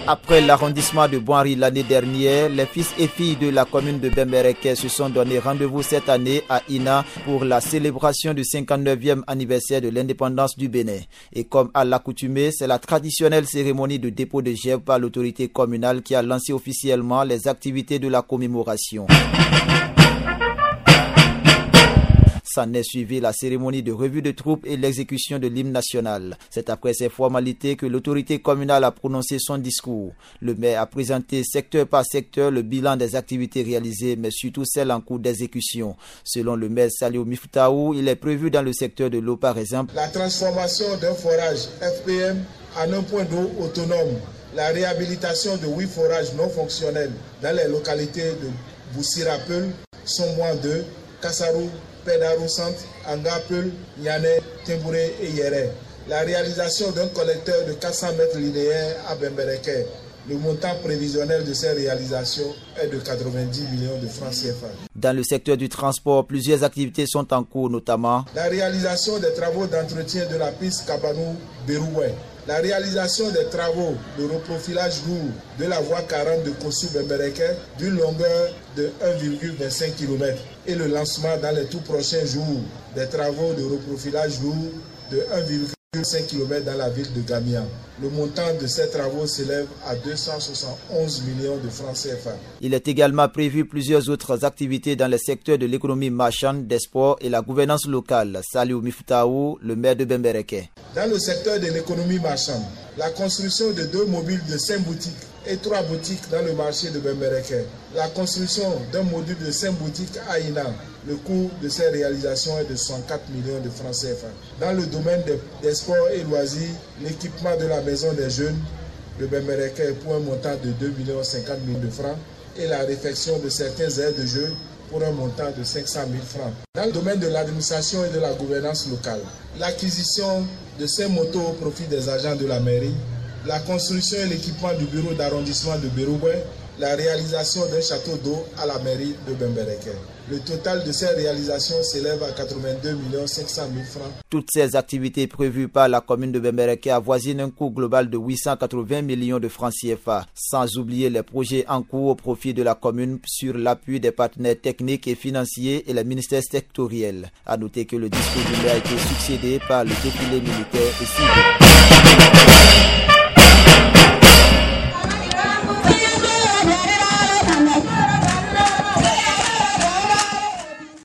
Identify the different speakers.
Speaker 1: Après l'arrondissement de Boinri l'année dernière, les fils et filles de la commune de Bembereke se sont donné rendez-vous cette année à Ina pour la célébration du 59e anniversaire de l'indépendance du Bénin. Et comme à l'accoutumée, c'est la traditionnelle cérémonie de dépôt de gerbe par l'autorité communale qui a lancé officiellement les activités de la commémoration. S'en est suivi la cérémonie de revue de troupes et l'exécution de l'hymne national. C'est après ces formalités que l'autorité communale a prononcé son discours. Le maire a présenté secteur par secteur le bilan des activités réalisées, mais surtout celles en cours d'exécution. Selon le maire Saliou Miftaou, il est prévu dans le secteur de l'eau par exemple
Speaker 2: la transformation d'un forage FPM en un point d'eau autonome, la réhabilitation de 8 forages non fonctionnels dans les localités de Boussirapel, Somboin 2, Kassarou, Pédarou Centre, Angapel, Niané, Tembouré et Yéré. La réalisation d'un collecteur de 400 mètres linéaires à Bembereke. Le montant prévisionnel de ces réalisations est de 90 millions de francs CFA.
Speaker 1: Dans le secteur du transport, plusieurs activités sont en cours, notamment
Speaker 2: la réalisation des travaux d'entretien de la piste Kabanou-Beroué, la réalisation des travaux de reprofilage lourd de la voie 40 de Kossou-Bembereke d'une longueur de 1,25 km et le lancement dans les tout prochains jours des travaux de reprofilage lourd de 1,5 km dans la ville de Gamian. Le montant de ces travaux s'élève à 271 millions de francs CFA.
Speaker 1: Il est également prévu plusieurs autres activités dans les secteurs de l'économie marchande, des sports et la gouvernance locale. Saliou Miftaou, le maire de Bembereke.
Speaker 2: Dans le secteur de l'économie marchande, la construction de 2 mobiles de 5 boutiques et 3 boutiques dans le marché de Bembereke. La construction d'un module de 5 boutiques à Ina. Le coût de ces réalisations est de 104 millions de francs CFA. Dans le domaine des sports et loisirs, l'équipement de la maison des jeunes de Bembereke pour un montant de 2,50 millions de francs et la réfection de certains aires de jeu pour un montant de 500 000 francs. Dans le domaine de l'administration et de la gouvernance locale, l'acquisition de ces motos au profit des agents de la mairie, la construction et l'équipement du bureau d'arrondissement de Beroué, la réalisation d'un château d'eau à la mairie de Bembereke. Le total de ces réalisations s'élève à 82 500 000 francs.
Speaker 1: Toutes ces activités prévues par la commune de Bembereke avoisinent un coût global de 880 millions de francs CFA, sans oublier les projets en cours au profit de la commune sur l'appui des partenaires techniques et financiers et les ministères sectoriels. À noter que le discours du maire a été succédé par le défilé militaire et civil.